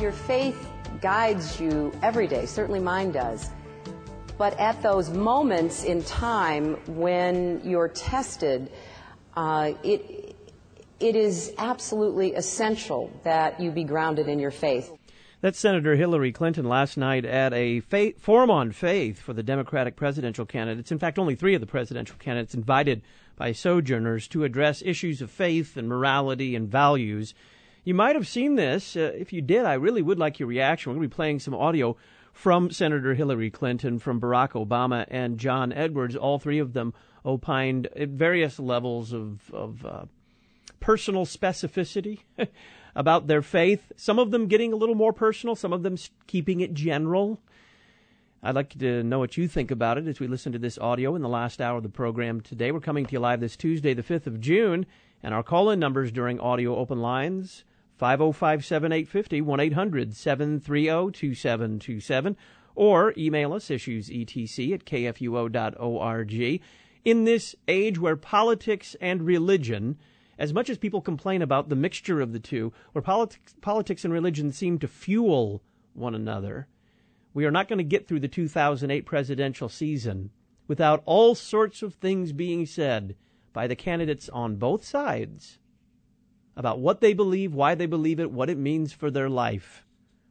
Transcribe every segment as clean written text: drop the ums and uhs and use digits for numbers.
Your faith guides you every day, certainly mine does. But at those moments in time when you're tested, it is absolutely essential that you be grounded in your faith. That's Senator Hillary Clinton last night at a Forum on Faith for the Democratic presidential candidates. In fact, only 3 of the presidential candidates invited by Sojourners to address issues of faith and morality and values. You might have seen this. If you did, I really would like your reaction. We're going to be playing some audio from Senator Hillary Clinton, from Barack Obama, and John Edwards. All 3 of them opined at various levels of personal specificity about their faith, some of them getting a little more personal, some of them keeping it general. I'd like to know what you think about it as we listen to this audio in the last hour of the program today. We're coming to you live this Tuesday, the 5th of June, and our call-in numbers during audio open lines, 505-7850, 1-800-730-2727, or email us, issuesetc@kfuo.org. In this age where politics and religion, as much as people complain about the mixture of the two, where politics and religion seem to fuel one another, we are not going to get through the 2008 presidential season without all sorts of things being said by the candidates on both sides about what they believe, why they believe it, what it means for their life.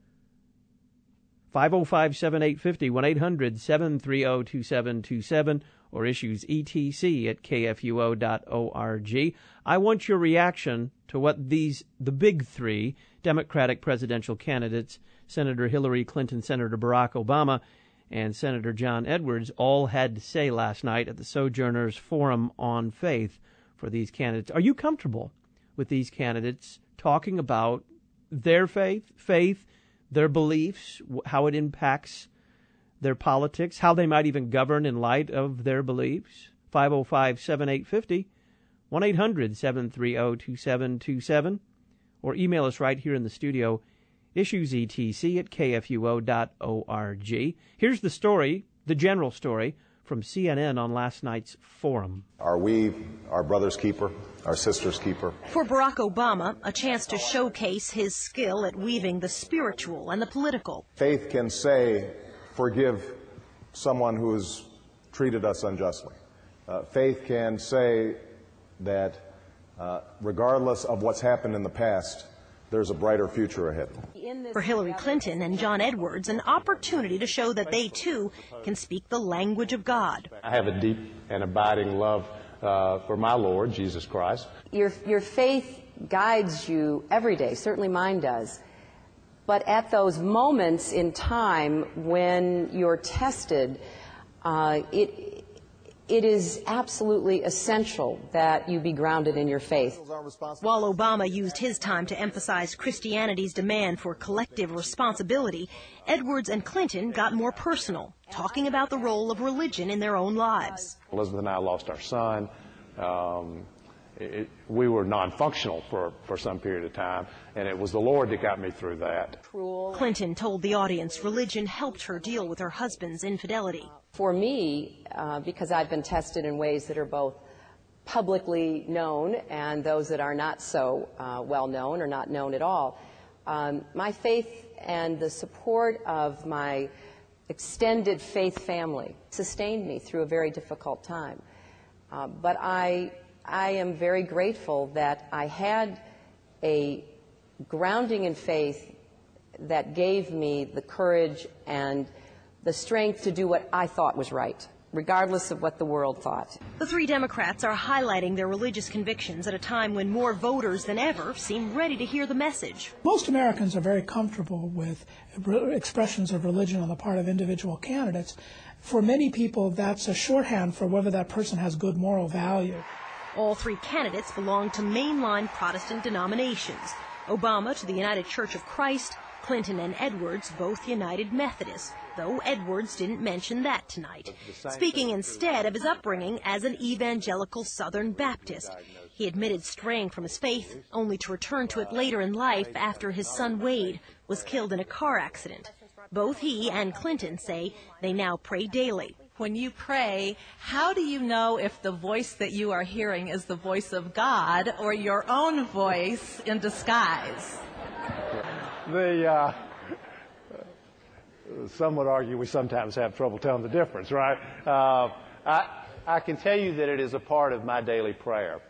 505-7850, 1-800-730-2727, or issuesetc@kfuo.org. I want your reaction to what the big 3 Democratic presidential candidates, Senator Hillary Clinton, Senator Barack Obama, and Senator John Edwards, all had to say last night at the Sojourners Forum on Faith for these candidates. Are you comfortable with these candidates talking about their faith, their beliefs, how it impacts their politics, how they might even govern in light of their beliefs? 505-7850, 1-800-730-2727, or email us right here in the studio, issuesetc@kfuo.org. Here's the story, the general story, from CNN on last night's forum. Are we our brother's keeper, our sister's keeper? For Barack Obama, a chance to showcase his skill at weaving the spiritual and the political. Faith can say, forgive someone who has treated us unjustly. Faith can say that regardless of what's happened in the past, there's a brighter future ahead. For Hillary Clinton and John Edwards, an opportunity to show that they, too, can speak the language of God. I have a deep and abiding love for my Lord, Jesus Christ. Your faith guides you every day, certainly mine does. But at those moments in time when you're tested, it is absolutely essential that you be grounded in your faith. While Obama used his time to emphasize Christianity's demand for collective responsibility, Edwards and Clinton got more personal, talking about the role of religion in their own lives. Elizabeth and I lost our son. We were non-functional for some period of time, and it was the Lord that got me through that. Clinton told the audience religion helped her deal with her husband's infidelity. For me, because I've been tested in ways that are both publicly known and those that are not so well known or not known at all, my faith and the support of my extended faith family sustained me through a very difficult time. But I am very grateful that I had a grounding in faith that gave me the courage and the strength to do what I thought was right, regardless of what the world thought. The 3 Democrats are highlighting their religious convictions at a time when more voters than ever seem ready to hear the message. Most Americans are very comfortable with expressions of religion on the part of individual candidates. For many people, that's a shorthand for whether that person has good moral value. All 3 candidates belong to mainline Protestant denominations. Obama to the United Church of Christ, Clinton and Edwards both United Methodist, though Edwards didn't mention that tonight. Speaking instead of his upbringing as an evangelical Southern Baptist. He admitted straying from his faith, only to return to it later in life after his son Wade was killed in a car accident. Both he and Clinton say they now pray daily. When you pray, how do you know if the voice that you are hearing is the voice of God or your own voice in disguise? Some would argue we sometimes have trouble telling the difference, right? I can tell you that it is a part of my daily prayer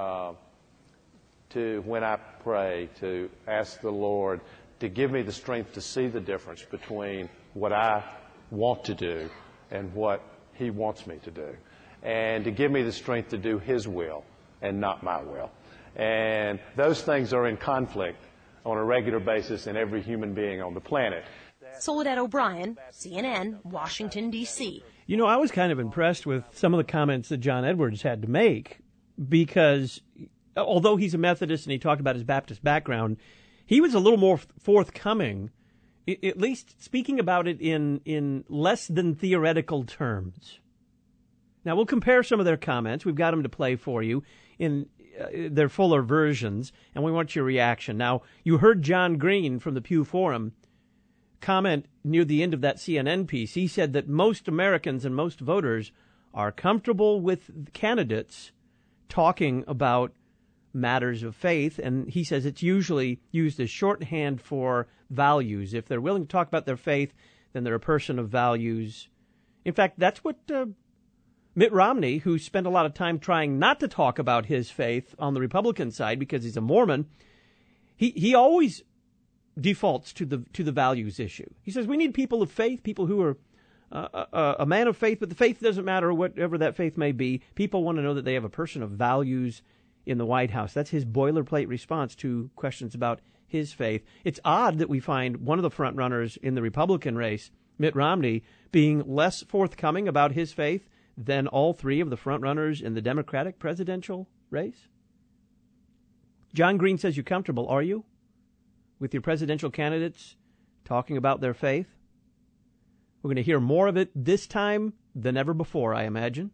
when I pray, to ask the Lord to give me the strength to see the difference between what I want to do and what He wants me to do, and to give me the strength to do His will and not my will. And those things are in conflict on a regular basis in every human being on the planet. Soledad O'Brien, CNN, Washington, D.C. You know, I was kind of impressed with some of the comments that John Edwards had to make, because although he's a Methodist and he talked about his Baptist background, he was a little more forthcoming, at least speaking about it in less than theoretical terms. Now, we'll compare some of their comments. We've got them to play for you in their fuller versions, and we want your reaction. Now, you heard John Green from the Pew Forum comment near the end of that CNN piece. He said that most Americans and most voters are comfortable with candidates talking about matters of faith, and he says it's usually used as shorthand for values. If they're willing to talk about their faith, then they're a person of values. In fact, that's what Mitt Romney, who spent a lot of time trying not to talk about his faith on the Republican side because he's a Mormon, he always defaults to the values issue. He says we need people of faith, people who are a man of faith, but the faith doesn't matter, whatever that faith may be. People want to know that they have a person of values in the White House. That's his boilerplate response to questions about his faith. It's odd that we find one of the front runners in the Republican race, Mitt Romney, being less forthcoming about his faith than all three of the front runners in the Democratic presidential race. John Green says you're comfortable, are you, with your presidential candidates talking about their faith? We're going to hear more of it this time than ever before, I imagine.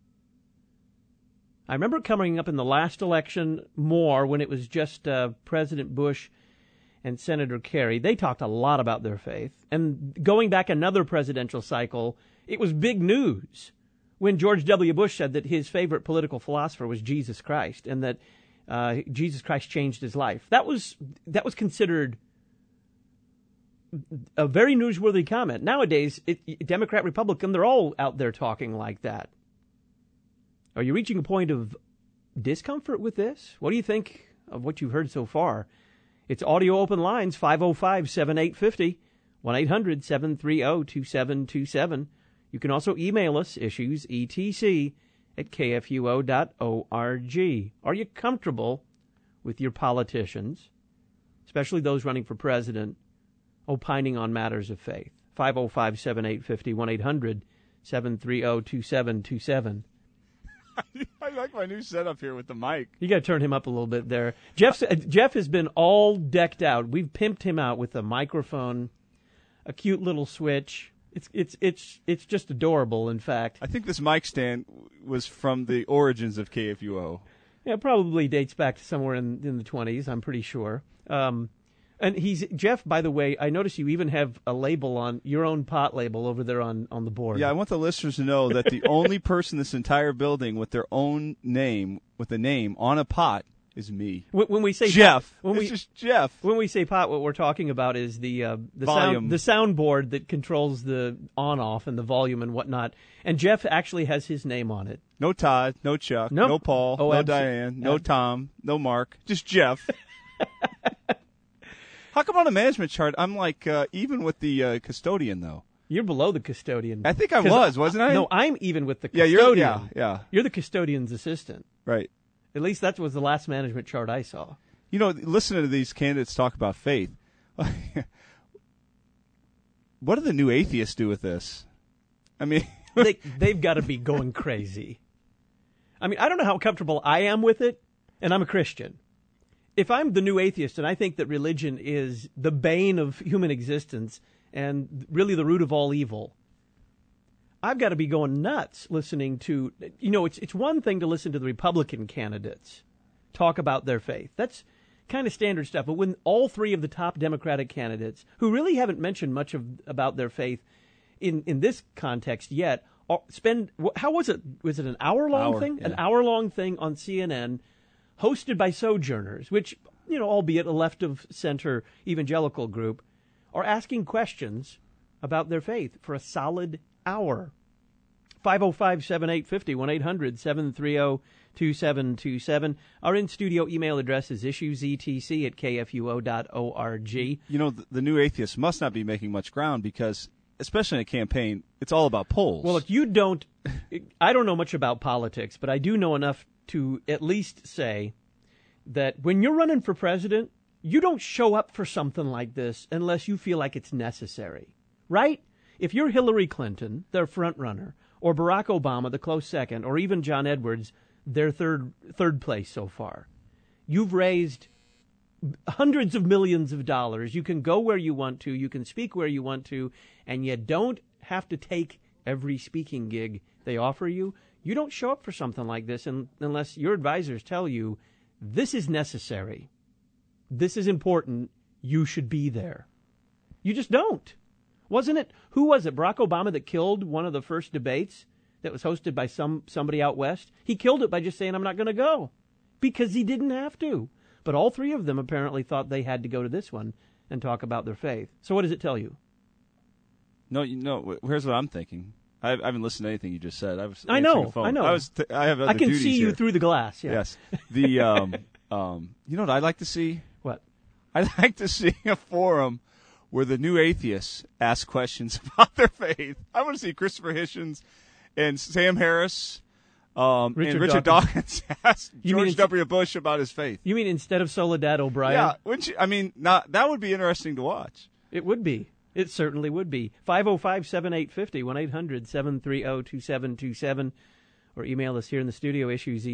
I remember coming up in the last election more when it was just President Bush and Senator Kerry. They talked a lot about their faith. And going back another presidential cycle, it was big news when George W. Bush said that his favorite political philosopher was Jesus Christ, and that Jesus Christ changed his life. That was considered a very newsworthy comment. Nowadays, Democrat, Republican, they're all out there talking like that. Are you reaching a point of discomfort with this? What do you think of what you've heard so far? It's audio open lines, 505-7850, 1-800-730-2727. You can also email us, issues, etc@kfuo.org. Are you comfortable with your politicians, especially those running for president, opining on matters of faith? 505-7850, 1-800-730-2727. I like my new setup here with the mic. You got to turn him up a little bit there. Jeff has been all decked out. We've pimped him out with a microphone, a cute little switch. It's just adorable, in fact. I think this mic stand was from the origins of KFUO. Yeah, it probably dates back to somewhere in the 20s, I'm pretty sure. And Jeff, by the way, I notice you even have a label on your own pot label over there on the board. Yeah, I want the listeners to know that the only person in this entire building with their own name, with a name on a pot, is me. When we say Jeff, pot, just Jeff. When we say pot, what we're talking about is the volume, the soundboard that controls the on-off and the volume and whatnot. And Jeff actually has his name on it. No Todd, no Chuck, no Paul, no Diane, no Tom, no Mark, just Jeff. How come on a management chart I'm like even with the custodian, though? You're below the custodian. I think I wasn't I? No, I'm even with the custodian. Yeah. You're the custodian's assistant. Right. At least that was the last management chart I saw. You know, listening to these candidates talk about faith, what do the new atheists do with this? I mean, they've got to be going crazy. I mean, I don't know how comfortable I am with it, and I'm a Christian. If I'm the new atheist and I think that religion is the bane of human existence and really the root of all evil, I've got to be going nuts listening to, it's one thing to listen to the Republican candidates talk about their faith. That's kind of standard stuff. But when all three of the top Democratic candidates, who really haven't mentioned much about their faith in this context yet, how was it? Was it an hour-long thing? Yeah. An hour-long thing on CNN hosted by Sojourners, which albeit a left of center evangelical group, are asking questions about their faith for a solid hour. 505-7850, 1-800-730-2727. Our in-studio email address is issuesetc@kfuo.org. The New Atheists must not be making much ground because, especially in a campaign, it's all about polls. Well, look, I don't know much about politics, but I do know enough to at least say that when you're running for president, you don't show up for something like this unless you feel like it's necessary, right? If you're Hillary Clinton, their front runner, or Barack Obama, the close second, or even John Edwards, their third place so far, you've raised hundreds of millions of dollars. You can go where you want to, you can speak where you want to, and you don't have to take every speaking gig they offer you. You don't show up for something like this unless your advisors tell you this is necessary, this is important, you should be there. You just don't. Who was it, Barack Obama, that killed one of the first debates that was hosted by somebody out west? He killed it by just saying, I'm not going to go, because he didn't have to. But all three of them apparently thought they had to go to this one and talk about their faith. So what does it tell you? No, here's what I'm thinking. I haven't listened to anything you just said. I know. I have other I can duties see you here. through the glass. Yeah. Yes. You know what I'd like to see? What? I'd like to see a forum where the New Atheists ask questions about their faith. I want to see Christopher Hitchens and Sam Harris and Richard Dawkins ask George W. Bush about his faith. You mean instead of Soledad O'Brien? Yeah. Wouldn't you? I mean, that would be interesting to watch. It would be. It certainly would be. 505-7850, 1-800-730-2727, or email us here in the studio,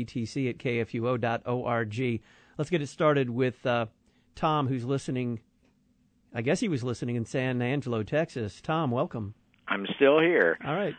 issuesetc@kfuo.org. Let's get it started with Tom, who's listening. I guess he was listening in San Angelo, Texas. Tom, welcome. I'm still here. All right.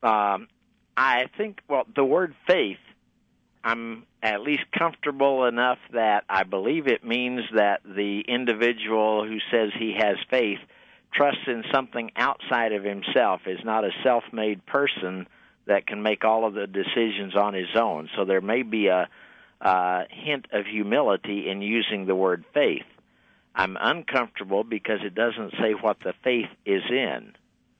I think, the word faith, I'm at least comfortable enough that I believe it means that the individual who says he has faith trusts in something outside of himself, is not a self-made person that can make all of the decisions on his own. So there may be a hint of humility in using the word faith. I'm uncomfortable because it doesn't say what the faith is in.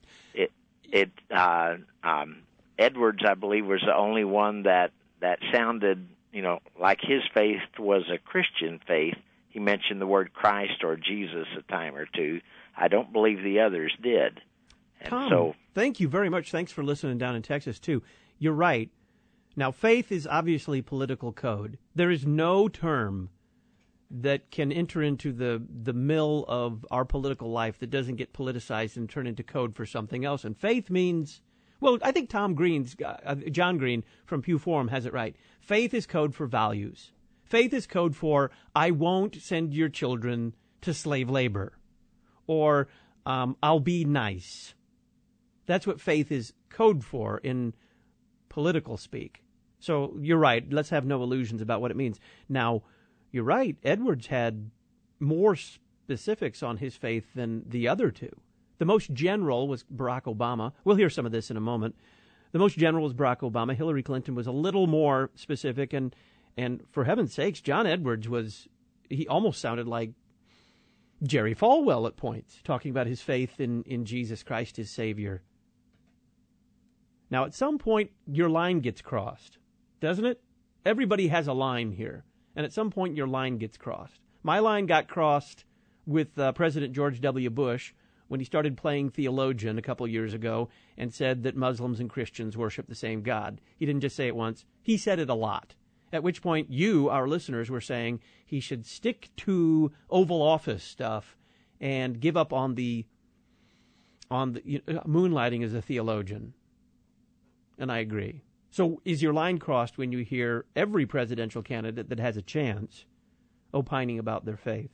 Edwards, I believe, was the only one that sounded, like his faith was a Christian faith. He mentioned the word Christ or Jesus a time or two. I don't believe the others did. And Tom, thank you very much. Thanks for listening down in Texas, too. You're right. Now, faith is obviously political code. There is no term that can enter into the mill of our political life that doesn't get politicized and turn into code for something else. And faith means, I think John Green from Pew Forum has it right. Faith is code for values. Faith is code for, I won't send your children to slave labor. Or I'll be nice. That's what faith is code for in political speak. So you're right. Let's have no illusions about what it means. Now, you're right. Edwards had more specifics on his faith than the other two. The most general was Barack Obama. We'll hear some of this in a moment. The most general was Barack Obama. Hillary Clinton was a little more specific. And for heaven's sakes, John Edwards he almost sounded like Jerry Falwell at points, talking about his faith in Jesus Christ, his Savior. Now, at some point, your line gets crossed, doesn't it? Everybody has a line here, and at some point, your line gets crossed. My line got crossed with President George W. Bush when he started playing theologian a couple years ago and said that Muslims and Christians worship the same God. He didn't just say it once. He said it a lot. At which point you, our listeners, were saying he should stick to Oval Office stuff and give up on the moonlighting as a theologian. And I agree. So is your line crossed when you hear every presidential candidate that has a chance opining about their faith?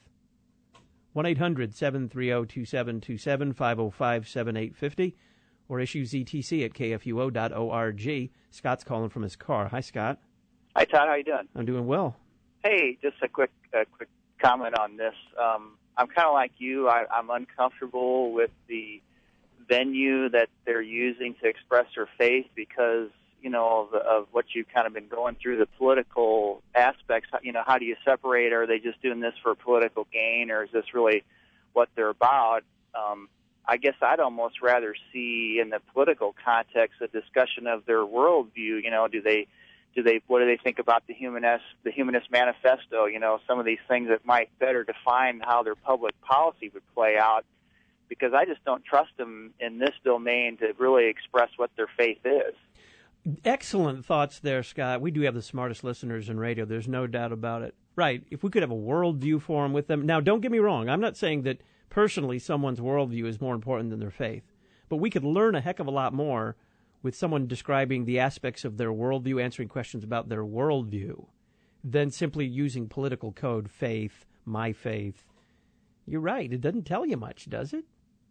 1-800-730-2727, 505-7850, or issuesetc@kfuo.org. Scott's calling from his car. Hi, Scott. Hi, Todd. How you doing? I'm doing well. Hey, just a quick comment on this. I'm kind of like you. I'm uncomfortable with the venue that they're using to express their faith because, of what you've kind of been going through, the political aspects. How do you separate? Are they just doing this for political gain, or is this really what they're about? I guess I'd almost rather see in the political context a discussion of their worldview. What do they think about the Humanist Manifesto? Some of these things that might better define how their public policy would play out. Because I just don't trust them in this domain to really express what their faith is. Excellent thoughts there, Scott. We do have the smartest listeners in radio. There's no doubt about it. Right. If we could have a worldview forum with them. Now, don't get me wrong. I'm not saying that personally someone's worldview is more important than their faith. But we could learn a heck of a lot more with someone describing the aspects of their worldview, answering questions about their worldview, than simply using political code, faith, my faith. You're right. It doesn't tell you much, does it?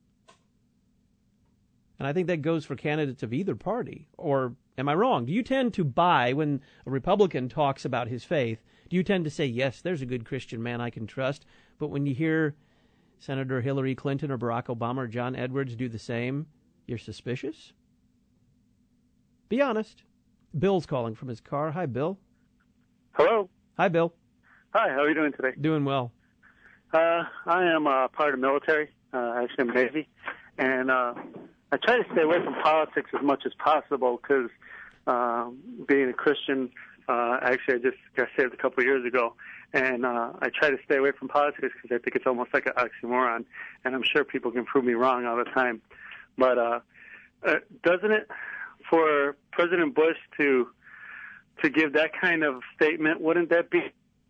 And I think that goes for candidates of either party. Or am I wrong? Do you tend to buy, when a Republican talks about his faith, do you tend to say, yes, there's a good Christian man I can trust? But when you hear Senator Hillary Clinton or Barack Obama or John Edwards do the same, you're suspicious? Be honest. Bill's calling from his car. Hi, Bill. Hello. Hi, Bill. Hi, how are you doing today? Doing well. I am part of the military. Actually, I'm Navy. And I try to stay away from politics as much as possible because being a Christian, actually I just got saved a couple of years ago, and I try to stay away from politics because I think it's almost like an oxymoron, and I'm sure people can prove me wrong all the time. But doesn't it, for President Bush to give that kind of statement, wouldn't that be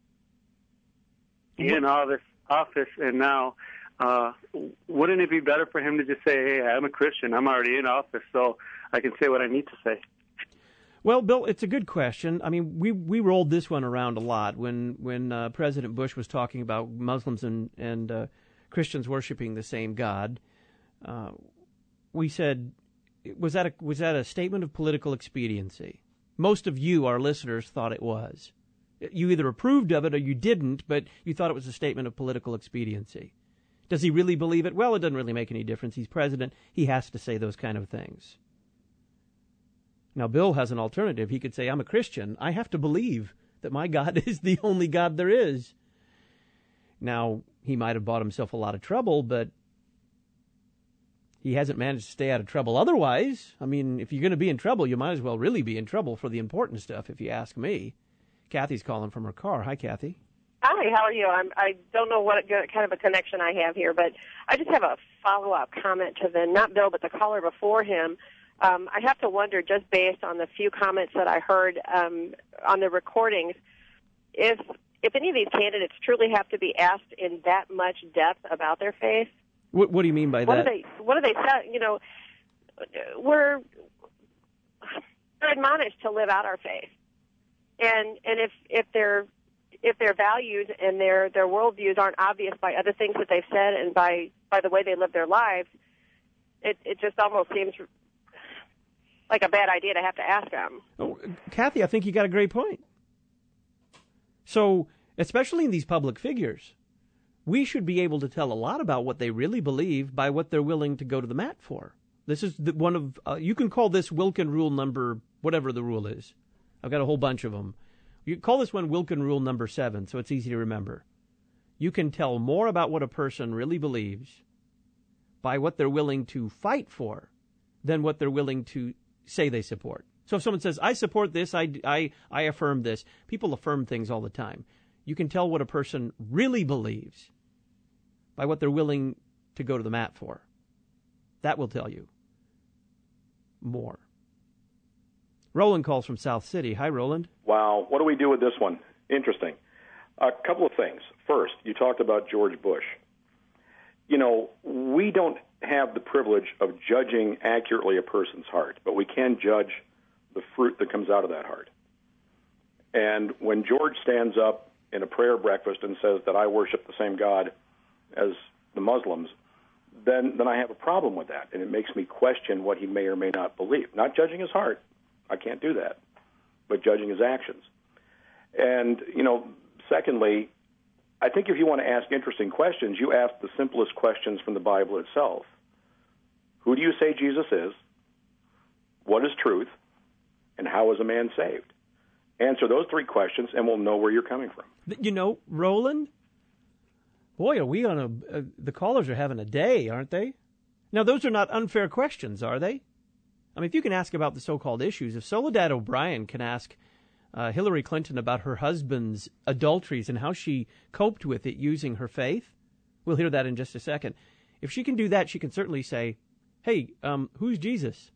in all this office and now, wouldn't it be better for him to just say, hey, I'm a Christian, I'm already in office, so I can say what I need to say? Well, Bill, it's a good question. I mean, we rolled this one around a lot when President Bush was talking about Muslims and Christians worshiping the same God. We said, was that a statement of political expediency? Most of you, our listeners, thought it was. You either approved of it or you didn't, but you thought it was a statement of political expediency. Does he really believe it? Well, it doesn't really make any difference. He's president. He has to say those kind of things. Now, Bill has an alternative. He could say, I'm a Christian. I have to believe that my God is the only God there is. Now, he might have bought himself a lot of trouble, but he hasn't managed to stay out of trouble otherwise. I mean, if you're going to be in trouble, you might as well really be in trouble for the important stuff, if you ask me. Kathy's calling from her car. Hi, Kathy. Hi, how are you? I don't know what kind of a connection I have here, but I just have a follow-up comment to not Bill, but the caller before him. I have to wonder, just based on the few comments that I heard on the recordings, if any of these candidates truly have to be asked in that much depth about their faith. What do you mean by that? What do they say? You know, we're admonished to live out our faith, and if their values and their worldviews aren't obvious by other things that they've said and by the way they live their lives, it just almost seems like a bad idea to have to ask them. Oh, Kathy, I think you got a great point. So, especially in these public figures, we should be able to tell a lot about what they really believe by what they're willing to go to the mat for. This is one of, you can call this Wilkin Rule number, whatever the rule is. I've got a whole bunch of them. You call this one Wilkin Rule number 7, so it's easy to remember. You can tell more about what a person really believes by what they're willing to fight for than what they're willing to say they support. So if someone says, I support this, I affirm this. People affirm things all the time. You can tell what a person really believes by what they're willing to go to the mat for. That will tell you more. Roland calls from South City. Hi, Roland. Wow. What do we do with this one? Interesting. A couple of things. First, you talked about George Bush. You know, we don't have the privilege of judging accurately a person's heart, but we can judge the fruit that comes out of that heart. And when George stands up in a prayer breakfast and says that I worship the same God as the Muslims, then I have a problem with that, and it makes me question what he may or may not believe. Not judging his heart. I can't do that, but judging his actions. And, you know, secondly, I think if you want to ask interesting questions, you ask the simplest questions from the Bible itself. Who do you say Jesus is? What is truth? And how is a man saved? Answer those three questions, and we'll know where you're coming from. You know, Roland, boy, are we on the callers are having a day, aren't they? Now, those are not unfair questions, are they? I mean, if you can ask about the so-called issues, if Soledad O'Brien can ask Hillary Clinton about her husband's adulteries and how she coped with it using her faith, we'll hear that in just a second. If she can do that, she can certainly say, hey, who's Jesus?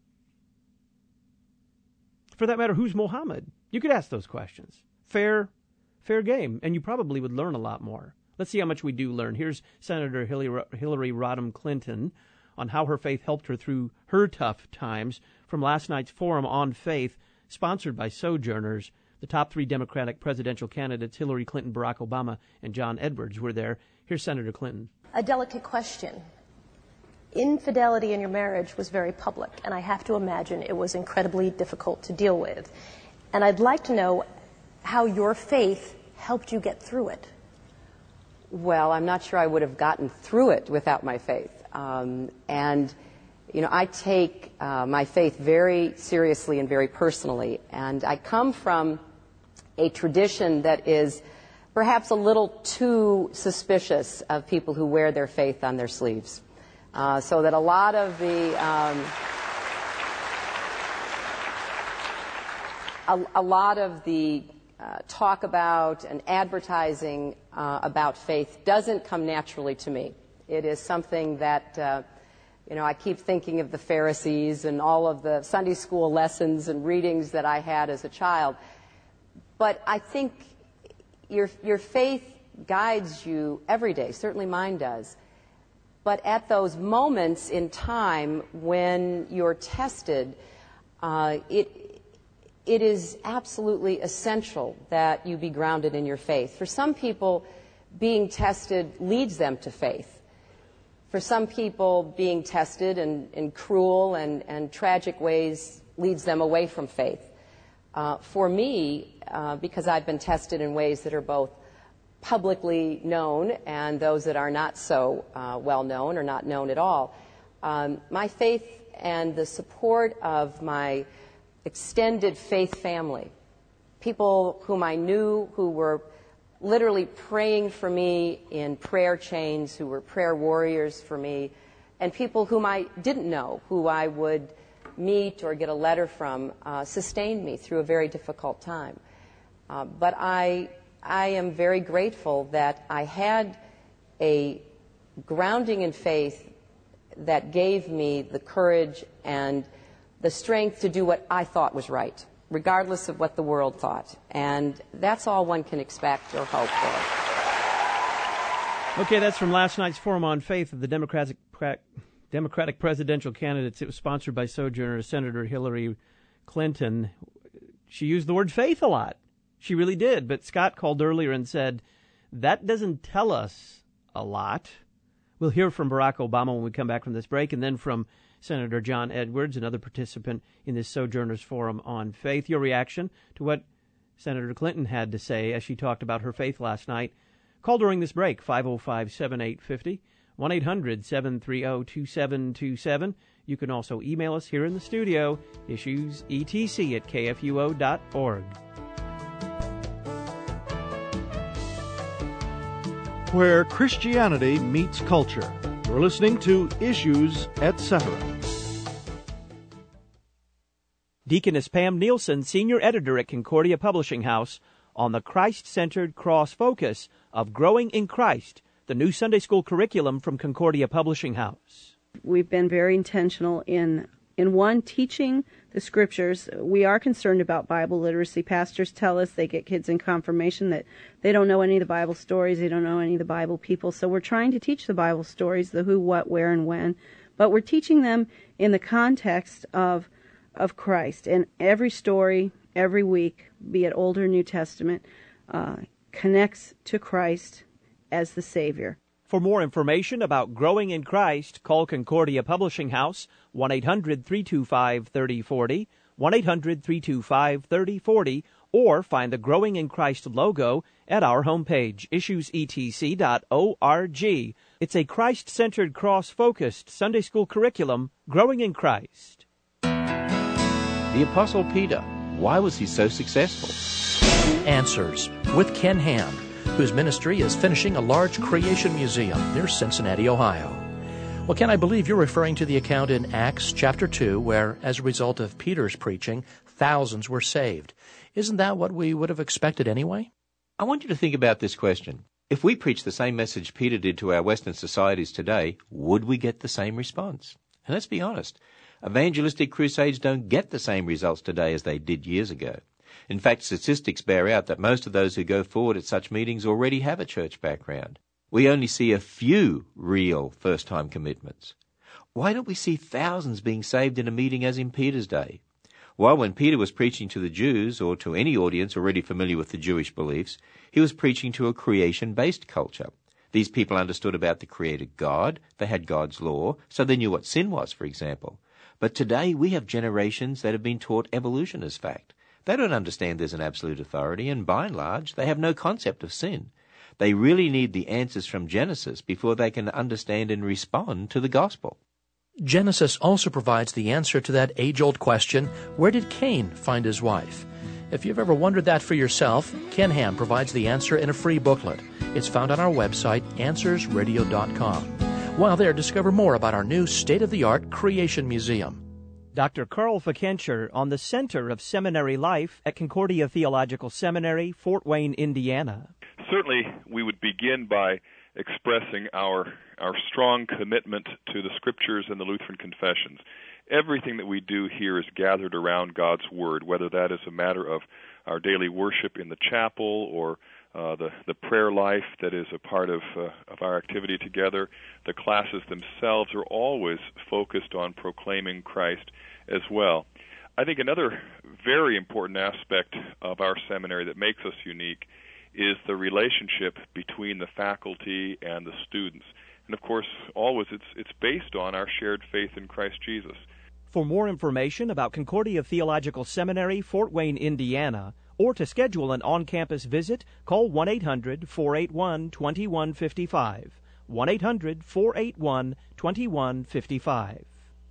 For that matter, who's Mohammed? You could ask those questions. Fair game, and you probably would learn a lot more. Let's see how much we do learn. Here's Senator Hillary Rodham Clinton on how her faith helped her through her tough times from last night's Forum on Faith, sponsored by Sojourners. The top three Democratic presidential candidates, Hillary Clinton, Barack Obama, and John Edwards, were there. Here's Senator Clinton. A delicate question. Infidelity in your marriage was very public, and I have to imagine it was incredibly difficult to deal with. And I'd like to know how your faith helped you get through it. Well, I'm not sure I would have gotten through it without my faith. And, you know, I take my faith very seriously and very personally. And I come from a tradition that is perhaps a little too suspicious of people who wear their faith on their sleeves. So that a lot of the talk about and advertising about faith doesn't come naturally to me. It is something that I keep thinking of the Pharisees and all of the Sunday school lessons and readings that I had as a child. But I think your faith guides you every day. Certainly mine does. But at those moments in time when you're tested, it is absolutely essential that you be grounded in your faith. For some people, being tested leads them to faith. For some people, being tested in cruel and tragic ways leads them away from faith. For me, because I've been tested in ways that are both publicly known and those that are not so well known or not known at all, my faith and the support of my extended faith family, people whom I knew who were literally praying for me in prayer chains, who were prayer warriors for me, and people whom I didn't know, who I would meet or get a letter from, sustained me through a very difficult time. But I am very grateful that I had a grounding in faith that gave me the courage and the strength to do what I thought was right, regardless of what the world thought. And that's all one can expect or hope for. Okay, that's from last night's Forum on Faith of the Democratic presidential candidates. It was sponsored by Sojourner Senator Hillary Clinton. She used the word faith a lot. She really did. But Scott called earlier and said, that doesn't tell us a lot. We'll hear from Barack Obama when we come back from this break, and then from Senator John Edwards, another participant in this Sojourners Forum on Faith. Your reaction to what Senator Clinton had to say as she talked about her faith last night. Call during this break, 505-7850, 1-800-730-2727. You can also email us here in the studio, issuesetc@kfuo.org. Where Christianity meets culture. You're listening to Issues, Etc. Deaconess Pam Nielsen, Senior Editor at Concordia Publishing House, on the Christ-centered cross-focus of Growing in Christ, the new Sunday school curriculum from Concordia Publishing House. We've been very intentional in one, teaching the Scriptures. We are concerned about Bible literacy. Pastors tell us they get kids in confirmation that they don't know any of the Bible stories, they don't know any of the Bible people. So we're trying to teach the Bible stories, the who, what, where, and when. But we're teaching them in the context of Christ. And every story, every week, be it Old or New Testament, connects to Christ as the Savior. For more information about Growing in Christ, call Concordia Publishing House, 1-800-325-3040, 1-800-325-3040, or find the Growing in Christ logo at our homepage, issuesetc.org. It's a Christ-centered, cross-focused Sunday school curriculum, Growing in Christ. The Apostle Peter Why was he so successful? Answers with Ken Ham, whose ministry is finishing a large creation museum near Cincinnati, Ohio. Well, Ken, I believe you're referring to the account in Acts chapter 2 where, as a result of Peter's preaching, thousands were saved. Isn't that what we would have expected anyway? I want you to think about this question. If we preached the same message Peter did to our Western societies today, would we get the same response? And let's be honest, evangelistic crusades don't get the same results today as they did years ago. In fact, statistics bear out that most of those who go forward at such meetings already have a church background. We only see a few real first-time commitments. Why don't we see thousands being saved in a meeting as in Peter's day? Well, when Peter was preaching to the Jews, or to any audience already familiar with the Jewish beliefs, he was preaching to a creation-based culture. These people understood about the Creator God, they had God's law, so they knew what sin was, for example. But today we have generations that have been taught evolution as fact. They don't understand there's an absolute authority, and by and large, they have no concept of sin. They really need the answers from Genesis before they can understand and respond to the gospel. Genesis also provides the answer to that age-old question, where did Cain find his wife? If you've ever wondered that for yourself, Ken Ham provides the answer in a free booklet. It's found on our website, AnswersRadio.com. While there, discover more about our new state-of-the-art Creation Museum. Dr. Carl Fikentscher on the Center of Seminary Life at Concordia Theological Seminary, Fort Wayne, Indiana. Certainly, we would begin by expressing our strong commitment to the Scriptures and the Lutheran Confessions. Everything that we do here is gathered around God's Word, whether that is a matter of our daily worship in the chapel or the prayer life that is a part of our activity together. The classes themselves are always focused on proclaiming Christ as well. I think another very important aspect of our seminary that makes us unique is the relationship between the faculty and the students. And of course, always it's based on our shared faith in Christ Jesus. For more information about Concordia Theological Seminary, Fort Wayne, Indiana, or to schedule an on-campus visit, call 1-800-481-2155. 1-800-481-2155.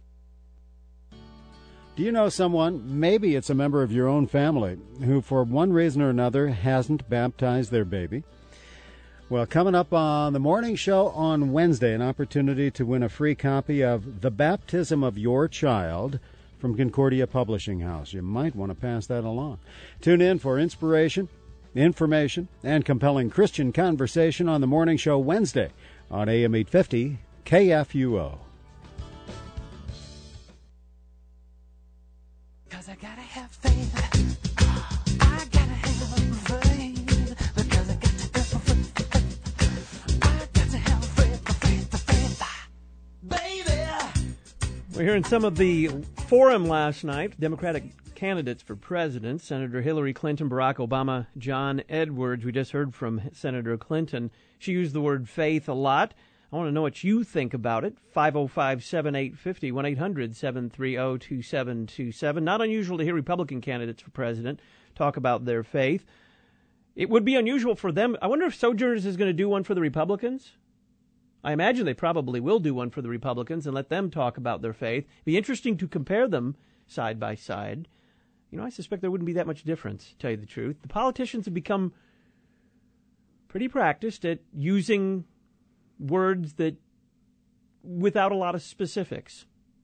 Do you know someone, maybe it's a member of your own family, who for one reason or another hasn't baptized their baby? Well, coming up on the morning show on Wednesday, an opportunity to win a free copy of The Baptism of Your Child from Concordia Publishing House. You might want to pass that along. Tune in for inspiration, information, and compelling Christian conversation on the morning show Wednesday on AM 850 KFUO. Cause I gotta have faith. I gotta have faith. Because I got to have faith. I got to have faith. Baby. We're hearing some of the forum last night. Democratic candidates for president, Senator Hillary Clinton, Barack Obama, John Edwards. We just heard from Senator Clinton. She used the word faith a lot. I want to know what you think about it. 505-7850, 1-800-730-2727. Not unusual to hear Republican candidates for president talk about their faith. It would be unusual for them. I wonder if Sojourners is going to do one for the Republicans. I imagine they probably will do one for the Republicans and let them talk about their faith. It'd be interesting to compare them side by side. You know, I suspect there wouldn't be that much difference, to tell you the truth. The politicians have become pretty practiced at using words that without a lot of specifics.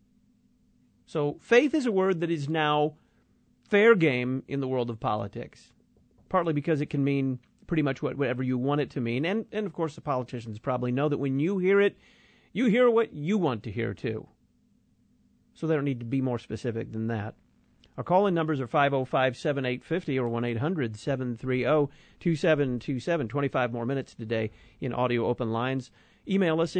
So faith is a word that is now fair game in the world of politics, partly because it can mean pretty much whatever you want it to mean. And of course, the politicians probably know that when you hear it, you hear what you want to hear too. So they don't need to be more specific than that. Our call-in numbers are 505-7850 or 1-800-730-2727. 25 more minutes today in audio open lines. Email us,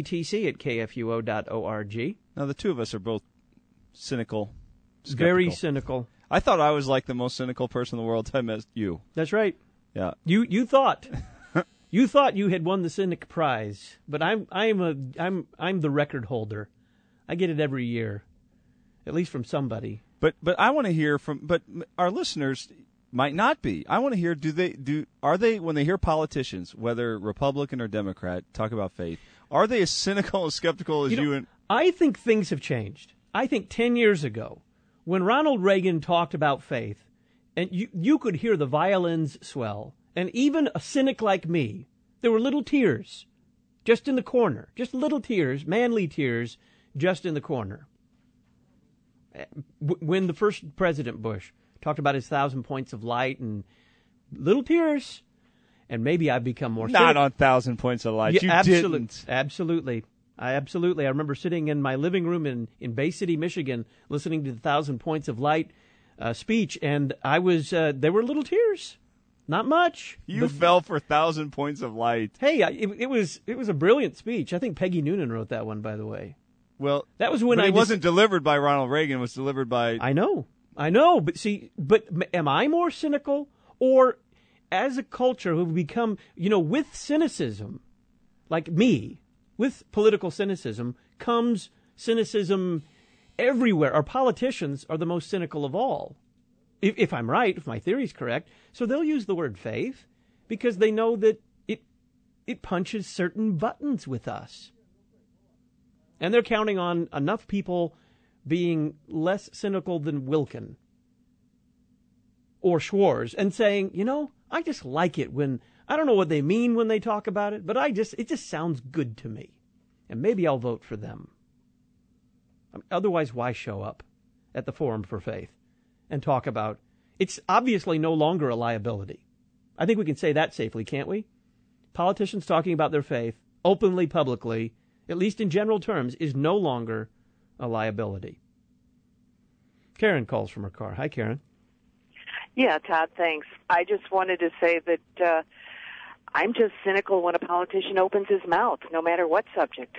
issuesetc@kfuo.org. Now, the two of us are both cynical. Skeptical. Very cynical. I thought I was like the most cynical person in the world until I met you. That's right. Yeah. You thought you thought you had won the Cynic Prize, but I'm the record holder. I get it every year, at least from somebody. But I want to hear but our listeners might not be. I want to hear are they when they hear politicians, whether Republican or Democrat, talk about faith, are they as cynical and skeptical as you? I think things have changed. I think 10 years ago, when Ronald Reagan talked about faith, and you could hear the violins swell. And even a cynic like me, there were little tears just in the corner, just little tears, manly tears, just in the corner. When the first President Bush talked about his 1,000 points of light and little tears, and maybe I've become more not cynical. On 1,000 points of light. Yeah, you didn't. Absolutely. I remember sitting in my living room in Bay City, Michigan, listening to the 1,000 Points of Light speech, and I was there were little tears. Not much. You fell for 1,000 Points of Light. Hey, it was a brilliant speech. I think Peggy Noonan wrote that one, by the way. Well, that was when it wasn't delivered by Ronald Reagan. It was delivered by. I know. But am I more cynical, or as a culture who've become, with cynicism, like me, with political cynicism comes cynicism everywhere. Our politicians are the most cynical of all. If I'm right, if my theory's correct, so they'll use the word faith because they know that it punches certain buttons with us. And they're counting on enough people being less cynical than Wilkin or Schwarz and saying, I just like it when, I don't know what they mean when they talk about it, but it just sounds good to me. And maybe I'll vote for them. Otherwise, why show up at the Forum for Faith and talk about, it's obviously no longer a liability. I think we can say that safely, can't we? Politicians talking about their faith openly, publicly, at least in general terms, is no longer a liability. Karen calls from her car. Hi, Karen. Yeah, Todd, thanks. I just wanted to say that I'm just cynical when a politician opens his mouth, no matter what subject.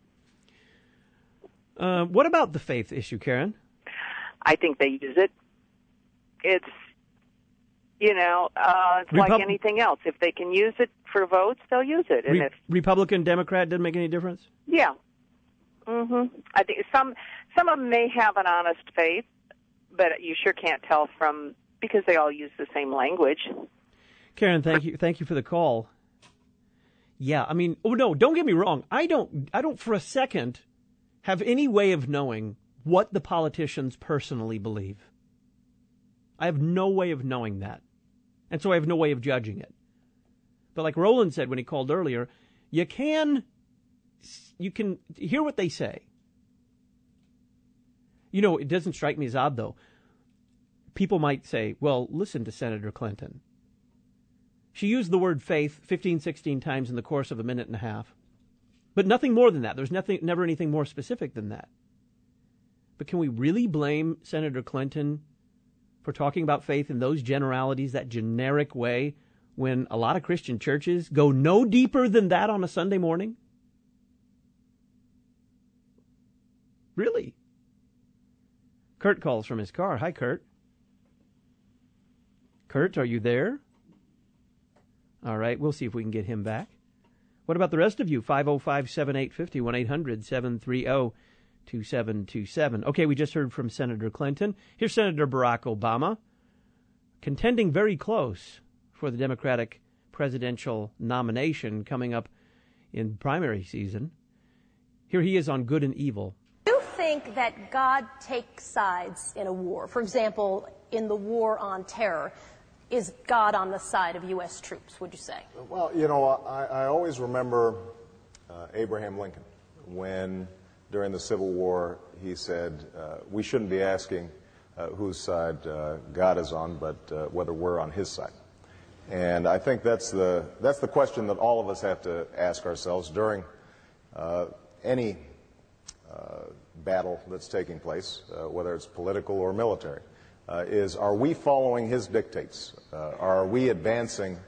What about the faith issue, Karen? I think they use it. It's, it's like anything else. If they can use it for votes, they'll use it. And if Republican, Democrat, doesn't make any difference? Yeah. I think some of them may have an honest faith, but you sure can't tell because they all use the same language. Karen, thank you for the call. Yeah, don't get me wrong. I don't for a second have any way of knowing what the politicians personally believe. I have no way of knowing that. And so I have no way of judging it. But like Roland said when he called earlier, you can hear what they say. It doesn't strike me as odd, though. People might say, well, listen to Senator Clinton. She used the word faith 15, 16 times in the course of a minute and a half. But nothing more than that. There's never anything more specific than that. But can we really blame Senator Clinton for talking about faith in those generalities, that generic way, when a lot of Christian churches go no deeper than that on a Sunday morning? Really? Kurt calls from his car. Hi, Kurt. Kurt, are you there? All right, we'll see if we can get him back. What about the rest of you? 505-7850, 1-800-730-2727. Okay, we just heard from Senator Clinton. Here's Senator Barack Obama, contending very close for the Democratic presidential nomination coming up in primary season. Here he is on good and evil. Do you think that God takes sides in a war? For example, in the war on terror, is God on the side of U.S. troops, would you say? Well, I always remember Abraham Lincoln when, during the Civil War, he said, we shouldn't be asking whose side God is on, but whether we're on his side. And I think that's the question that all of us have to ask ourselves during any battle that's taking place, whether it's political or military. Are we following his dictates? Are we advancing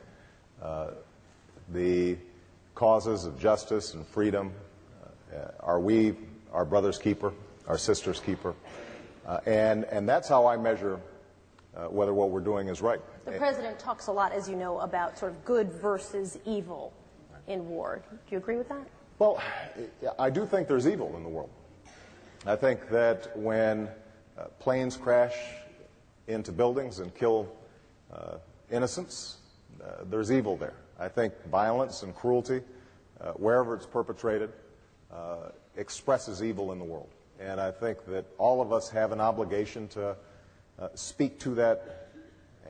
the causes of justice and freedom? Are we our brother's keeper, our sister's keeper? And that's how I measure whether what we're doing is right. The president talks a lot, as you know, about sort of good versus evil in war. Do you agree with that? Well, I do think there's evil in the world. I think that when planes crash into buildings and kill innocents, there's evil there. I think violence and cruelty, wherever it's perpetrated, expresses evil in the world. And I think that all of us have an obligation to speak to that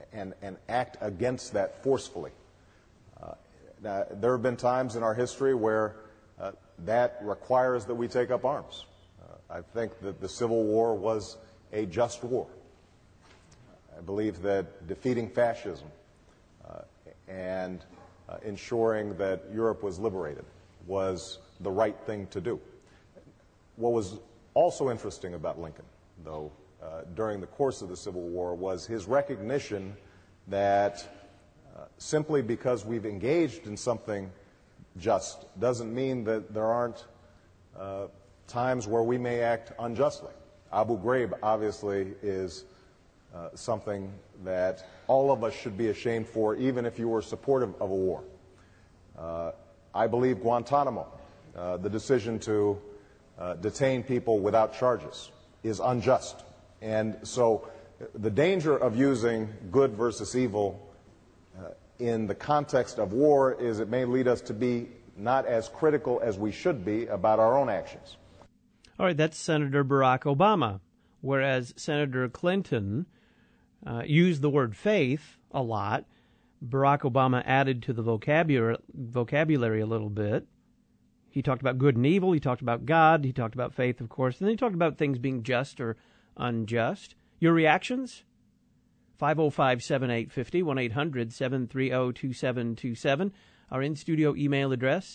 and act against that forcefully. Now, there have been times in our history where that requires that we take up arms. I think that the Civil War was a just war. I believe that defeating fascism and ensuring that Europe was liberated was the right thing to do. What was also interesting about Lincoln, though, during the course of the Civil War was his recognition that simply because we've engaged in something just doesn't mean that there aren't times where we may act unjustly. Abu Ghraib obviously is something that all of us should be ashamed for, even if you were supportive of a war. I believe Guantanamo, the decision to detain people without charges, is unjust. And so the danger of using good versus evil in the context of war is it may lead us to be not as critical as we should be about our own actions. All right, that's Senator Barack Obama, whereas Senator Clinton used the word faith a lot. Barack Obama added to the vocabulary a little bit. He talked about good and evil. He talked about God. He talked about faith, of course. And then he talked about things being just or unjust. Your reactions? 505-7850, 1-800-730-2727. Our in-studio email address,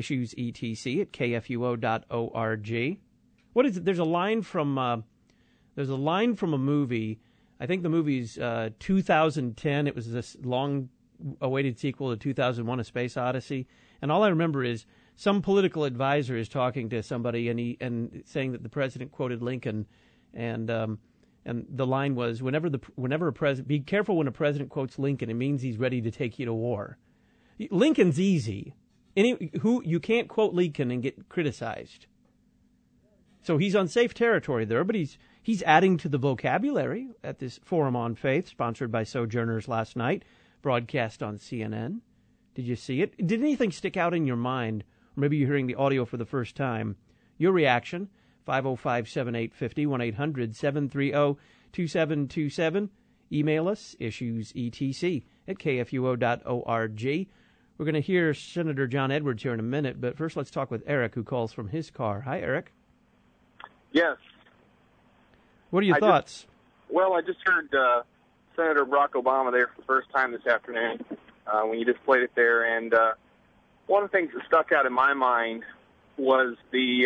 issuesetc@kfuo.org. What is it? There's a line from a movie. I think the movie's 2010. It was this long-awaited sequel to 2001: A Space Odyssey. And all I remember is some political advisor is talking to somebody and saying that the president quoted Lincoln, and the line was, whenever a president, be careful when a president quotes Lincoln, it means he's ready to take you to war. Lincoln's easy. You can't quote Lincoln and get criticized. So he's on safe territory there, but he's adding to the vocabulary at this Forum on Faith, sponsored by Sojourners last night, broadcast on CNN. Did you see it? Did anything stick out in your mind? Or maybe you're hearing the audio for the first time. Your reaction, 505-7850, 1-800-730-2727. Email us, issuesetc@kfuo.org. We're going to hear Senator John Edwards here in a minute, but first let's talk with Eric, who calls from his car. Hi, Eric. Yes. What are your thoughts? I just heard Senator Barack Obama there for the first time this afternoon when you just played it there, and one of the things that stuck out in my mind was the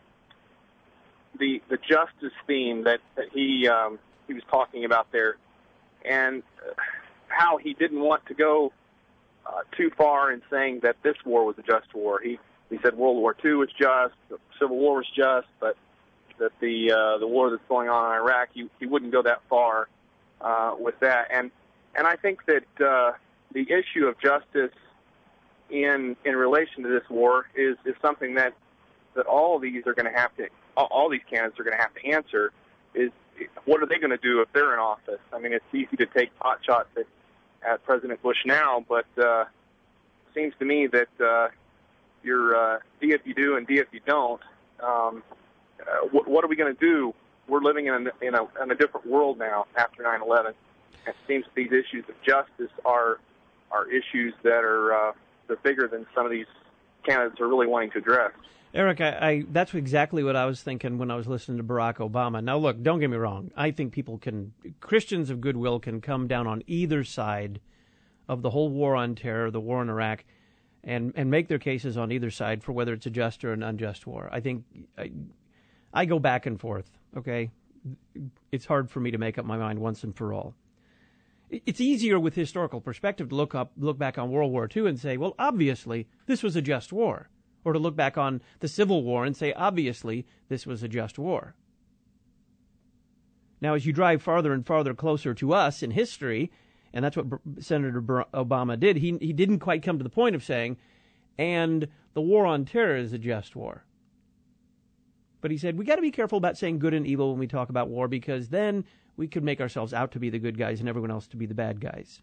justice theme that he was talking about there, and how he didn't want to go too far in saying that this war was a just war. He said World War II was just, the Civil War was just, but that the war that's going on in Iraq, he wouldn't go that far with that. And I think that the issue of justice in relation to this war is something that all these are going to have to, all these candidates are going to have to answer. Is what are they going to do if they're in office? I mean, it's easy to take pot shots at President Bush now, but it seems to me that you're D if you do and D if you don't. What are we going to do? We're living in a different world now after 9/11. It seems that these issues of justice are issues that are they're bigger than some of these candidates are really wanting to address. Eric, that's exactly what I was thinking when I was listening to Barack Obama. Now, look, don't get me wrong. I think Christians of goodwill can come down on either side of the whole war on terror, the war in Iraq, and make their cases on either side for whether it's a just or an unjust war. I think I go back and forth, okay? It's hard for me to make up my mind once and for all. It's easier with historical perspective to look back on World War II and say, well, obviously, this was a just war. Or to look back on the Civil War and say, obviously, this was a just war. Now, as you drive farther and farther closer to us in history, and that's what Senator Obama did, he didn't quite come to the point of saying, and the war on terror is a just war. But he said, we got to be careful about saying good and evil when we talk about war, because then we could make ourselves out to be the good guys and everyone else to be the bad guys.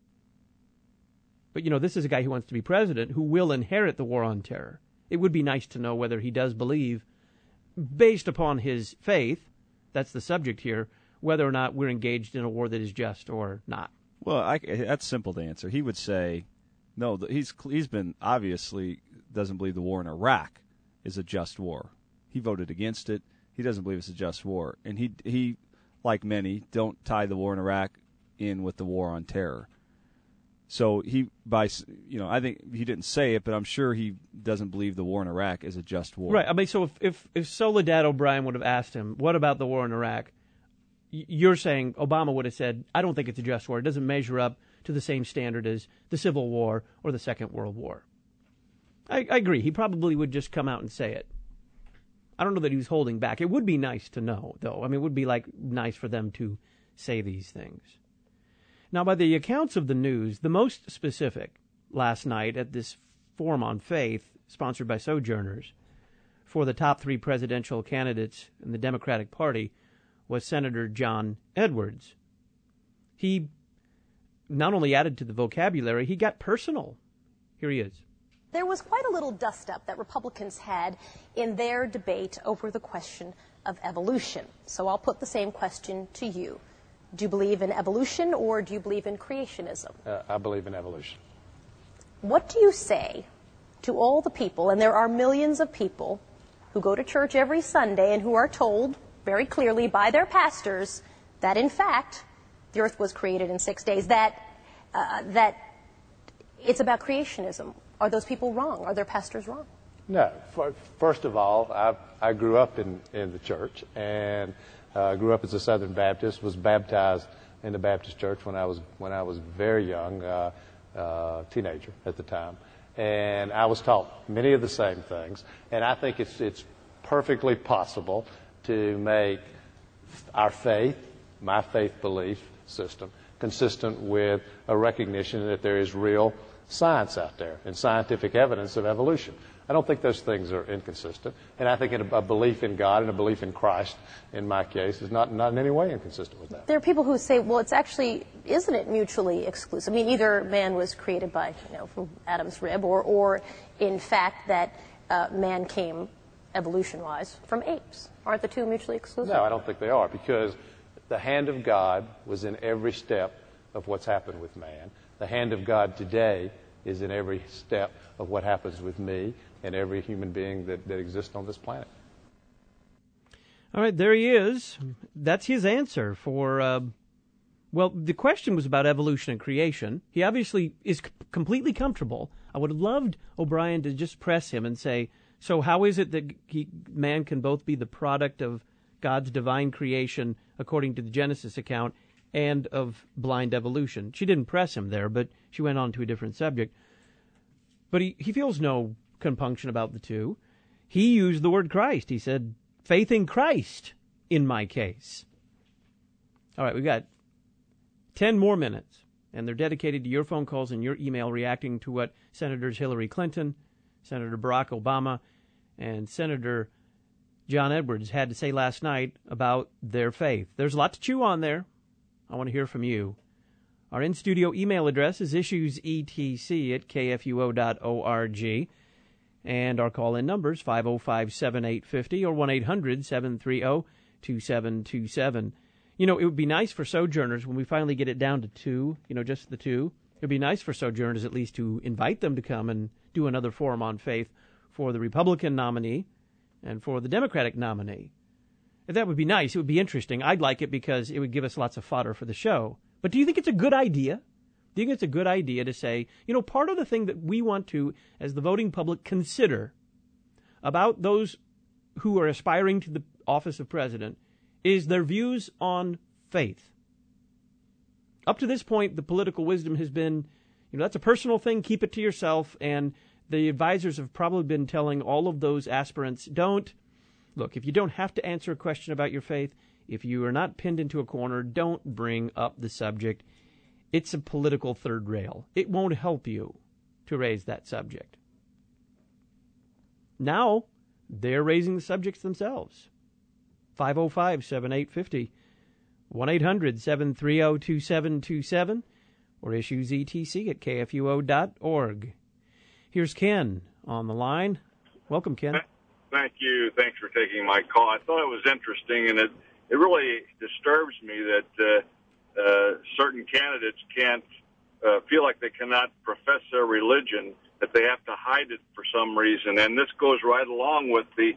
But, this is a guy who wants to be president who will inherit the war on terror. It would be nice to know whether he does believe, based upon his faith, that's the subject here, whether or not we're engaged in a war that is just or not. Well, that's simple to answer. He would say, no, he's been obviously doesn't believe the war in Iraq is a just war. He voted against it. He doesn't believe it's a just war. And he like many, don't tie the war in Iraq in with the war on terror. So I think he didn't say it, but I'm sure he doesn't believe the war in Iraq is a just war. Right. I mean, so if Soledad O'Brien would have asked him, what about the war in Iraq? You're saying Obama would have said, I don't think it's a just war. It doesn't measure up to the same standard as the Civil War or the Second World War. I agree. He probably would just come out and say it. I don't know that he was holding back. It would be nice to know, though. I mean, it would be nice for them to say these things. Now, by the accounts of the news, the most specific last night at this Forum on Faith, sponsored by Sojourners, for the top 3 presidential candidates in the Democratic Party was Senator John Edwards. He not only added to the vocabulary, he got personal. Here he is. There was quite a little dust-up that Republicans had in their debate over the question of evolution. So I'll put the same question to you. Do you believe in evolution or do you believe in creationism? I believe in evolution. What do you say to all the people, and there are millions of people who go to church every Sunday and who are told very clearly by their pastors that, in fact, the earth was created in 6 days, that it's about creationism? Are those people wrong? Are their pastors wrong? No. First of all, I grew up in the church and grew up as a Southern Baptist, was baptized in the Baptist church when I was very young, teenager at the time. And I was taught many of the same things. And I think it's perfectly possible to make our faith, my faith belief system, consistent with a recognition that there is real science out there and scientific evidence of evolution. I don't think those things are inconsistent. And I think a belief in God and a belief in Christ, in my case, is not in any way inconsistent with that. There are people who say, well, it's actually, isn't it mutually exclusive? I mean, either man was created by, from Adam's rib, or in fact that man came evolution-wise from apes. Aren't the two mutually exclusive? No, I don't think they are, because the hand of God was in every step of what's happened with man. The hand of God today is in every step of what happens with me and every human being that exists on this planet. All right, there he is. That's his answer for, the question was about evolution and creation. He obviously is completely comfortable. I would have loved O'Brien to just press him and say, so how is it that man can both be the product of God's divine creation, according to the Genesis account, and of blind evolution? She didn't press him there, but she went on to a different subject. But he feels no compunction about the two. He used the word Christ. He said, faith in Christ, in my case. All right, we've got 10 more minutes, and they're dedicated to your phone calls and your email reacting to what Senators Hillary Clinton, Senator Barack Obama, and Senator John Edwards had to say last night about their faith. There's a lot to chew on there. I want to hear from you. Our in-studio email address is issuesetc@kfuo.org. And our call-in numbers, 505-7850 or 1-800-730-2727. It would be nice for Sojourners when we finally get it down to 2, just the 2. It would be nice for Sojourners at least to invite them to come and do another Forum on Faith for the Republican nominee and for the Democratic nominee. That would be nice. It would be interesting. I'd like it because it would give us lots of fodder for the show. But do you think it's a good idea? Do you think it's a good idea to say, part of the thing that we want to, as the voting public, consider about those who are aspiring to the office of president is their views on faith? Up to this point, the political wisdom has been, that's a personal thing, keep it to yourself, and the advisors have probably been telling all of those aspirants, look, if you don't have to answer a question about your faith, if you are not pinned into a corner, don't bring up the subject. It's a political third rail. It won't help you to raise that subject. Now, they're raising the subjects themselves. 505-7850, 1-800-730-2727, or issuesetc@kfuo.org. Here's Ken on the line. Welcome, Ken. Thank you. Thanks for taking my call. I thought it was interesting, and it really disturbs me that certain candidates can't feel like they cannot profess their religion, that they have to hide it for some reason. And this goes right along with the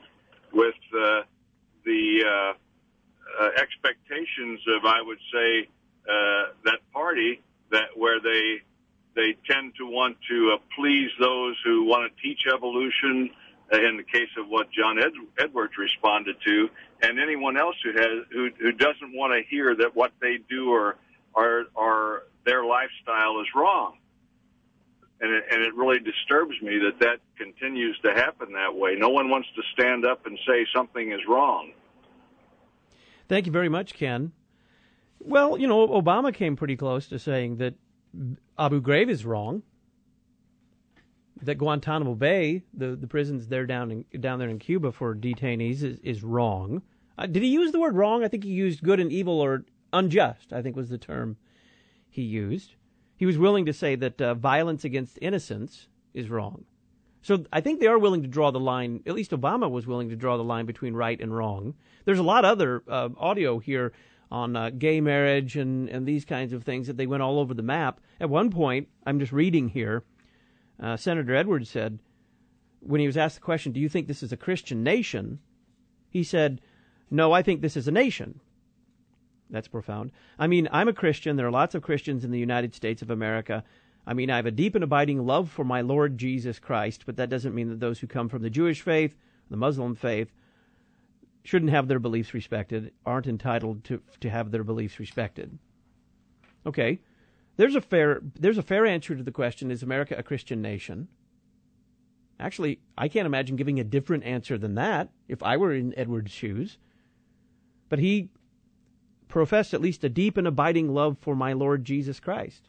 expectations of, I would say, that party where they tend to want to please those who want to teach evolution, in the case of what John Edwards responded to, and anyone else who doesn't want to hear that what they do or their lifestyle is wrong. And it really disturbs me that continues to happen that way. No one wants to stand up and say something is wrong. Thank you very much, Ken. Well, Obama came pretty close to saying that Abu Ghraib is wrong, that Guantanamo Bay, the prisons there down there in Cuba for detainees, is wrong. Did he use the word wrong? I think he used good and evil, or unjust, I think was the term he used. He was willing to say that violence against innocents is wrong. So I think they are willing to draw the line, at least Obama was willing to draw the line between right and wrong. There's a lot of other audio here on gay marriage and these kinds of things that they went all over the map. At one point, I'm just reading here, Senator Edwards said, when he was asked the question, do you think this is a Christian nation? He said, no, I think this is a nation. That's profound. I mean, I'm a Christian. There are lots of Christians in the United States of America. I mean, I have a deep and abiding love for my Lord Jesus Christ, but that doesn't mean that those who come from the Jewish faith, the Muslim faith, shouldn't have their beliefs respected, aren't entitled to have their beliefs respected. Okay, there's a fair answer to the question, is America a Christian nation? Actually, I can't imagine giving a different answer than that if I were in Edwards' shoes. But he professed at least a deep and abiding love for my Lord Jesus Christ.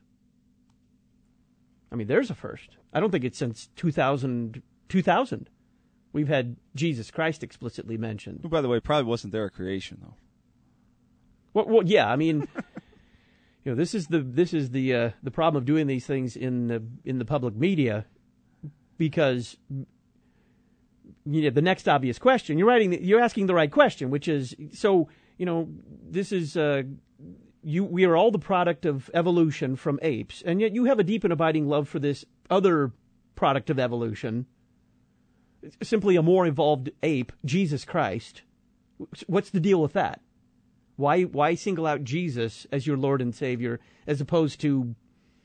I mean, there's a first. I don't think it's since 2000 we've had Jesus Christ explicitly mentioned. Who, by the way, probably wasn't there at creation, though. Well, yeah. I mean, this is the problem of doing these things in the public media, because the next obvious question you're asking the right question, which is this is we are all the product of evolution from apes, and yet you have a deep and abiding love for this other product of evolution, simply a more evolved ape, Jesus Christ. What's the deal with that? Why single out Jesus as your Lord and Savior as opposed to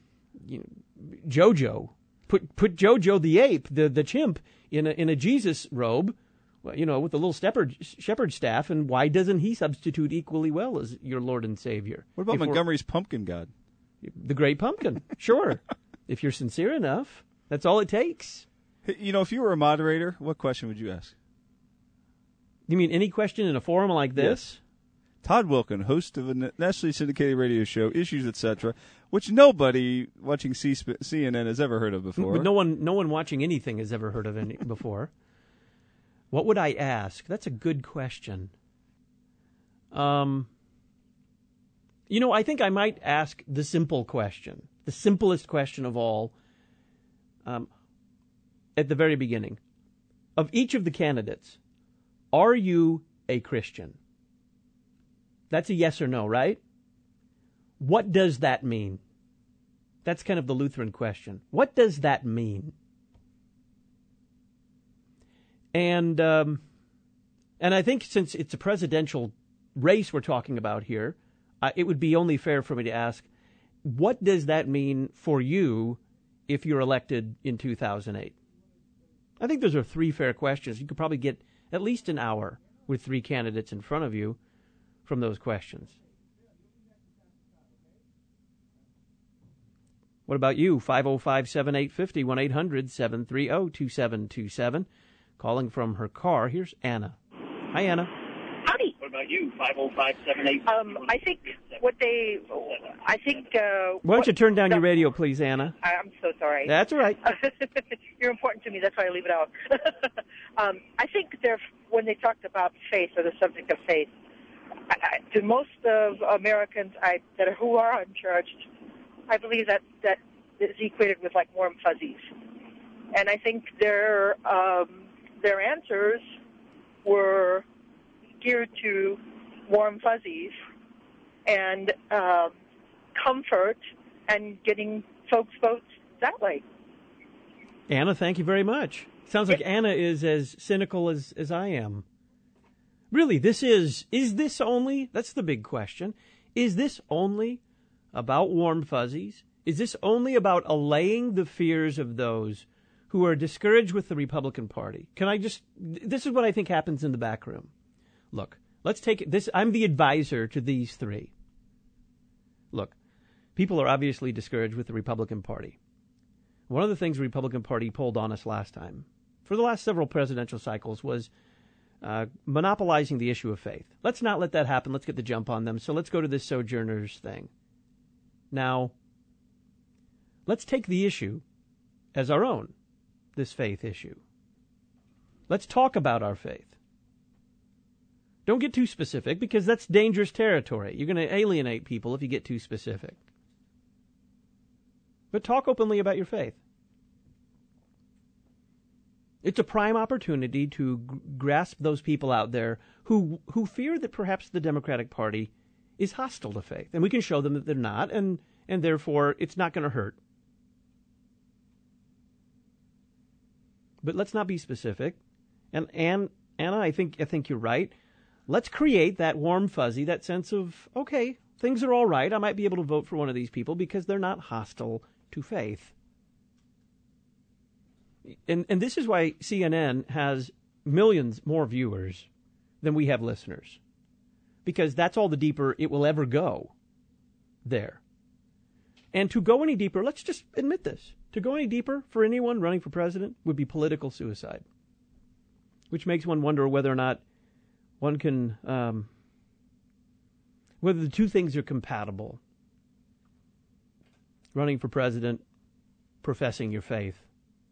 Jojo? Put Jojo the ape, the chimp, in a Jesus robe, with a little shepherd staff, and why doesn't he substitute equally well as your Lord and Savior? What about Montgomery's pumpkin god? The Great Pumpkin, sure. If you're sincere enough, that's all it takes. If you were a moderator, what question would you ask? You mean any question in a forum like this? Yes. Todd Wilken, host of a nationally syndicated radio show, Issues, etc., which nobody watching CNN has ever heard of before. But no one watching anything has ever heard of any before. What would I ask? That's a good question. I think I might ask the simple question, the simplest question of all, at the very beginning. Of each of the candidates, are you a Christian? That's a yes or no, right? What does that mean? That's kind of the Lutheran question. What does that mean? And I think since it's a presidential race we're talking about here, it would be only fair for me to ask, what does that mean for you if you're elected in 2008? I think those are three fair questions. You could probably get at least an hour with three candidates in front of you from those questions. What about you? 505-7850, 1-800-730-2727. Calling from her car, here's Anna. Hi, Anna. Howdy. What about you? 505-7850. I think Why don't you turn down your radio, please, Anna? I'm so sorry. That's all right. You're important to me. That's why I leave it out. I think when they talked about faith, or the subject of faith, to most of Americans who are unchurched, I believe that is equated with like warm fuzzies, and I think their answers were geared to warm fuzzies, and comfort and getting folks' votes that way. Anna, thank you very much. Sounds like Anna is as cynical as I am. Really, is this only, that's the big question, is this only about warm fuzzies? Is this only about allaying the fears of those who are discouraged with the Republican Party? This is what I think happens in the back room. Look, let's take this. I'm the advisor to these three. Look, people are obviously discouraged with the Republican Party. One of the things the Republican Party pulled on us last time, for the last several presidential cycles, was monopolizing the issue of faith. Let's not let that happen. Let's get the jump on them. So let's go to this Sojourners thing. Now, let's take the issue as our own, this faith issue. Let's talk about our faith. Don't get too specific, because that's dangerous territory. You're going to alienate people if you get too specific. But talk openly about your faith. It's a prime opportunity to grasp those people out there who fear that perhaps the Democratic Party is hostile to faith. And we can show them that they're not, and therefore it's not going to hurt. But let's not be specific. And Anna, I think you're right. Let's create that warm fuzzy, that sense of, okay, things are all right. I might be able to vote for one of these people because they're not hostile to faith. And this is why CNN has millions more viewers than we have listeners. Because that's all the deeper it will ever go there. And to go any deeper, let's just admit this. To go any deeper for anyone running for president would be political suicide. Which makes one wonder whether or not one can, whether the two things are compatible. Running for president, professing your faith.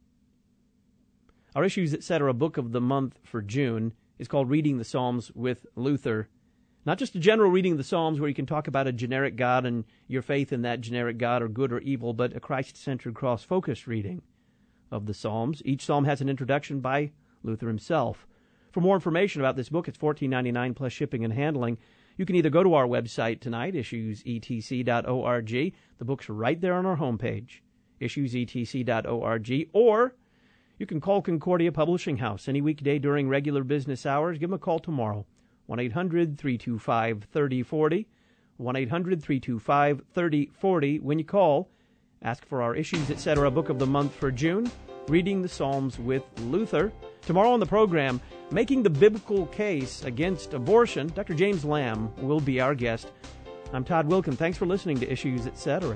Our Issues, Etc. book of the month for June is called Reading the Psalms with Luther. Not just a general reading of the Psalms where you can talk about a generic God and your faith in that generic God or good or evil, but a Christ-centered, cross-focused reading of the Psalms. Each psalm has an introduction by Luther himself. For more information about this book, it's $14.99 plus shipping and handling. You can either go to our website tonight, issuesetc.org. The book's right there on our homepage, issuesetc.org, or you can call Concordia Publishing House any weekday during regular business hours. Give them a call tomorrow, 1-800-325-3040, 1-800-325-3040. When you call, ask for our Issues, Etc. book of the month for June, Reading the Psalms with Luther. Tomorrow on the program, Making the Biblical Case Against Abortion. Dr. James Lamb will be our guest. I'm Todd Wilkin. Thanks for listening to Issues, Etc.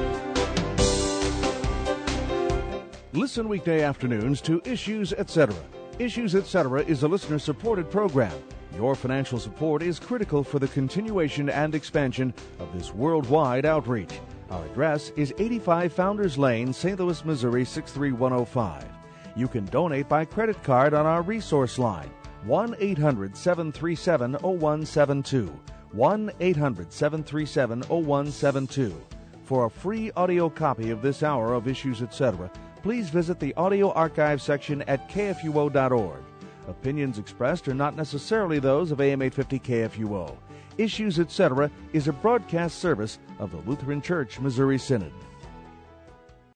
Listen weekday afternoons to Issues, Etc. Issues, Etc. is a listener-supported program. Your financial support is critical for the continuation and expansion of this worldwide outreach. Our address is 85 Founders Lane, St. Louis, Missouri, 63105. You can donate by credit card on our resource line, 1-800-737-0172, 1-800-737-0172. For a free audio copy of this hour of Issues, Etc., please visit the audio archive section at kfuo.org. Opinions expressed are not necessarily those of AM 850 KFUO. Issues, Etc. is a broadcast service of the Lutheran Church Missouri Synod.